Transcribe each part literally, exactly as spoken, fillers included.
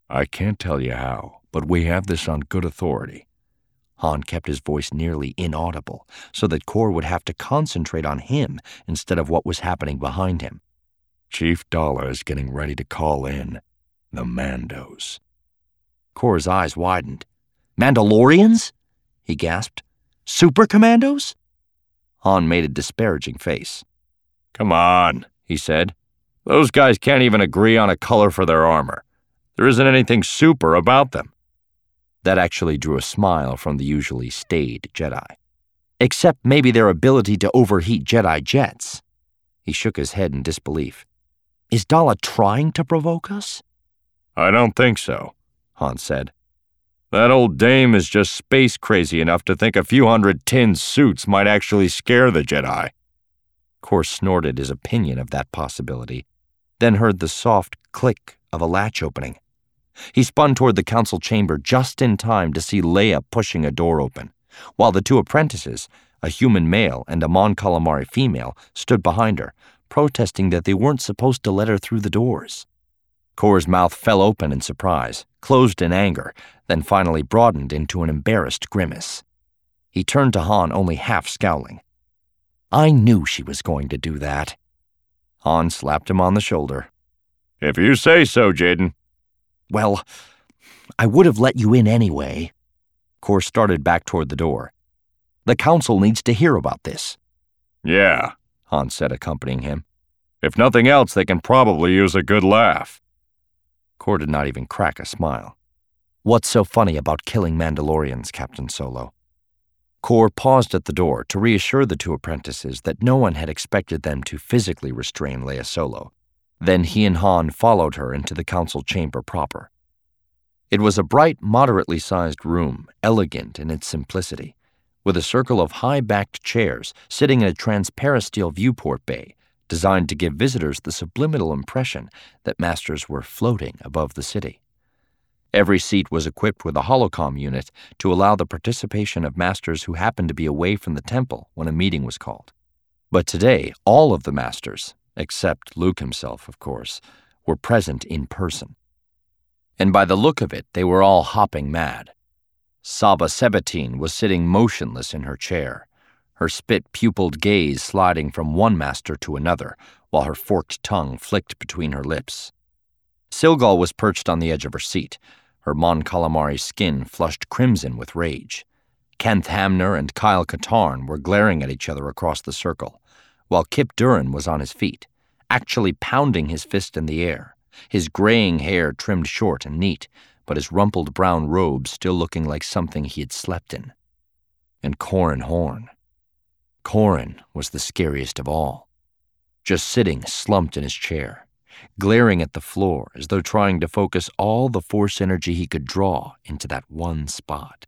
I can't tell you how, but we have this on good authority. Han kept his voice nearly inaudible, so that Kor would have to concentrate on him instead of what was happening behind him. Chief Dalla is getting ready to call in the Mandos. Kor's eyes widened. Mandalorians? He gasped. Super Commandos? Han made a disparaging face. Come on, he said. Those guys can't even agree on a color for their armor. There isn't anything super about them. That actually drew a smile from the usually staid Jedi. Except maybe their ability to overheat Jedi jets. He shook his head in disbelief. Is Dalla trying to provoke us? I don't think so, Han said. That old dame is just space crazy enough to think a few hundred tin suits might actually scare the Jedi. Kor snorted his opinion of that possibility, then heard the soft click of a latch opening. He spun toward the council chamber just in time to see Leia pushing a door open, while the two apprentices, a human male and a Mon Calamari female, stood behind her, protesting that they weren't supposed to let her through the doors. Kor's mouth fell open in surprise, closed in anger, then finally broadened into an embarrassed grimace. He turned to Han only half scowling. I knew she was going to do that. Han slapped him on the shoulder. If you say so, Jaden. Well, I would have let you in anyway. Kor started back toward the door. The council needs to hear about this. Yeah, Han said, accompanying him. If nothing else, they can probably use a good laugh. Kor did not even crack a smile. What's so funny about killing Mandalorians, Captain Solo? Kor paused at the door to reassure the two apprentices that no one had expected them to physically restrain Leia Solo. Then he and Han followed her into the council chamber proper. It was a bright, moderately sized room, elegant in its simplicity, with a circle of high-backed chairs sitting in a transparent steel viewport bay, designed to give visitors the subliminal impression that masters were floating above the city. Every seat was equipped with a holocom unit to allow the participation of masters who happened to be away from the temple when a meeting was called. But today, all of the masters, except Luke himself, of course, were present in person. And by the look of it, they were all hopping mad. Saba Sebatine was sitting motionless in her chair, her spit-pupilled gaze sliding from one master to another, while her forked tongue flicked between her lips. Silgal was perched on the edge of her seat, her Mon Calamari skin flushed crimson with rage. Kenth Hamner and Kyle Katarn were glaring at each other across the circle, while Kip Duran was on his feet, actually pounding his fist in the air, his graying hair trimmed short and neat, but his rumpled brown robe still looking like something he had slept in. And Corran Horn. Corran was the scariest of all, just sitting slumped in his chair, glaring at the floor as though trying to focus all the force energy he could draw into that one spot.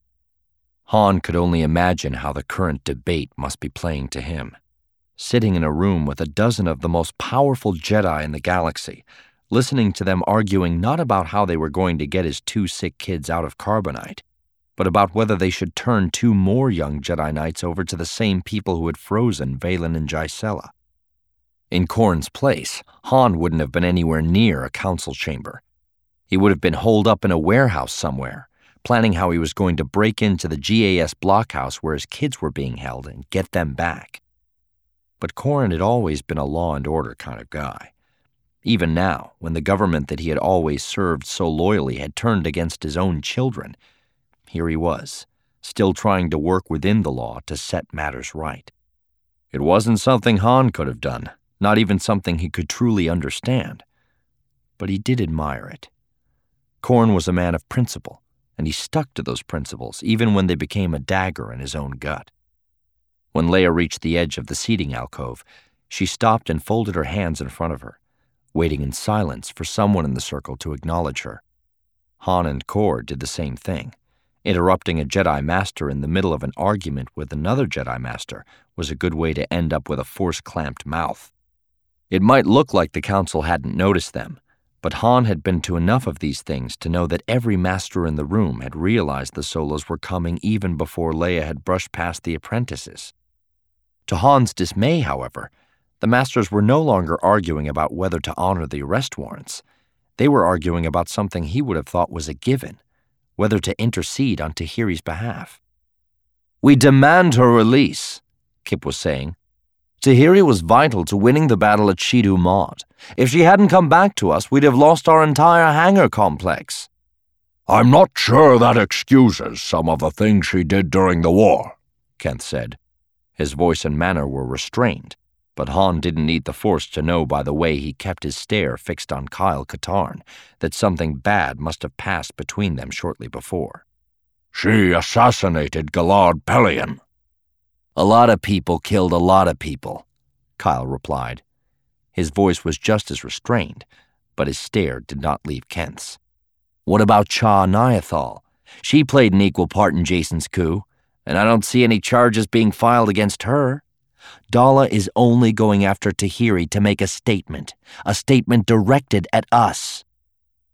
Han could only imagine how the current debate must be playing to him. Sitting in a room with a dozen of the most powerful Jedi in the galaxy, listening to them arguing not about how they were going to get his two sick kids out of carbonite, but about whether they should turn two more young Jedi Knights over to the same people who had frozen Valen and Gisela. In Corran's place, Han wouldn't have been anywhere near a council chamber. He would have been holed up in a warehouse somewhere, planning how he was going to break into the G A S blockhouse where his kids were being held and get them back. But Corran had always been a law and order kind of guy. Even now, when the government that he had always served so loyally had turned against his own children, here he was, still trying to work within the law to set matters right. It wasn't something Han could have done, not even something he could truly understand. But he did admire it. Corran was a man of principle, and he stuck to those principles even when they became a dagger in his own gut. When Leia reached the edge of the seating alcove, she stopped and folded her hands in front of her, waiting in silence for someone in the circle to acknowledge her. Han and Kor did the same thing. Interrupting a Jedi Master in the middle of an argument with another Jedi Master was a good way to end up with a force-clamped mouth. It might look like the Council hadn't noticed them, but Han had been to enough of these things to know that every Master in the room had realized the Solos were coming even before Leia had brushed past the apprentices. To Han's dismay, however, the Masters were no longer arguing about whether to honor the arrest warrants. They were arguing about something he would have thought was a given, whether to intercede on Tahiri's behalf. "We demand her release," Kip was saying. "Tahiri was vital to winning the battle at Shidu Maud. If she hadn't come back to us, we'd have lost our entire hangar complex." "I'm not sure that excuses some of the things she did during the war," Kent said. His voice and manner were restrained, but Han didn't need the Force to know by the way he kept his stare fixed on Kyle Katarn that something bad must have passed between them shortly before. "She assassinated Galad Pelion." "A lot of people killed a lot of people," Kyle replied. His voice was just as restrained, but his stare did not leave Kent's. "What about Cha Niathal? She played an equal part in Jason's coup, and I don't see any charges being filed against her. Dala is only going after Tahiri to make a statement, a statement directed at us."